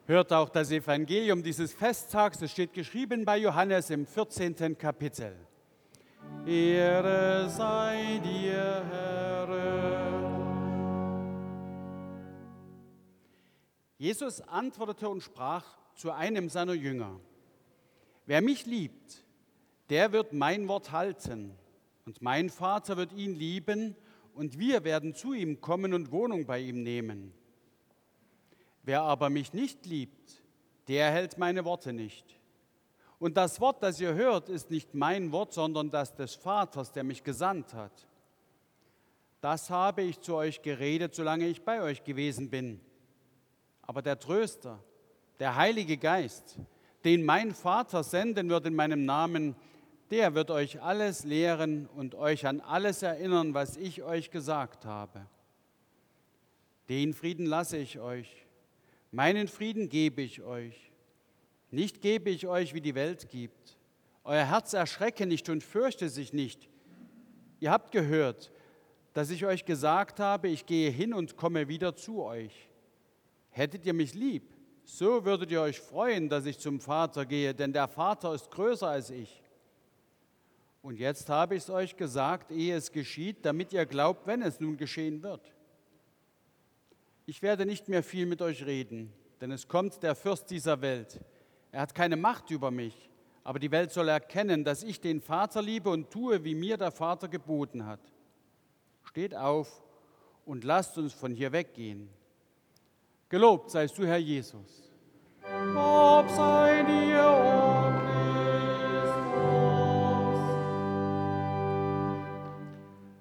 Hört auch das Evangelium dieses Festtags, es steht geschrieben bei Johannes im 14. Kapitel. Ehre sei dir, Herr. Jesus antwortete und sprach zu einem seiner Jünger: Wer mich liebt, der wird mein Wort halten, und mein Vater wird ihn lieben, und wir werden zu ihm kommen und Wohnung bei ihm nehmen. Wer aber mich nicht liebt, der hält meine Worte nicht. Und das Wort, das ihr hört, ist nicht mein Wort, sondern das des Vaters, der mich gesandt hat. Das habe ich zu euch geredet, solange ich bei euch gewesen bin. Aber der Tröster, der Heilige Geist, den mein Vater senden wird in meinem Namen, der wird euch alles lehren und euch an alles erinnern, was ich euch gesagt habe. Den Frieden lasse ich euch. Meinen Frieden gebe ich euch. Nicht gebe ich euch, wie die Welt gibt. Euer Herz erschrecke nicht und fürchte sich nicht. Ihr habt gehört, dass ich euch gesagt habe, ich gehe hin und komme wieder zu euch. Hättet ihr mich lieb, so würdet ihr euch freuen, dass ich zum Vater gehe, denn der Vater ist größer als ich. Und jetzt habe ich es euch gesagt, ehe es geschieht, damit ihr glaubt, wenn es nun geschehen wird. Ich werde nicht mehr viel mit euch reden, denn es kommt der Fürst dieser Welt. Er hat keine Macht über mich, aber die Welt soll erkennen, dass ich den Vater liebe und tue, wie mir der Vater geboten hat. Steht auf und lasst uns von hier weggehen. Gelobt seist du, Herr Jesus. Lob sei dir,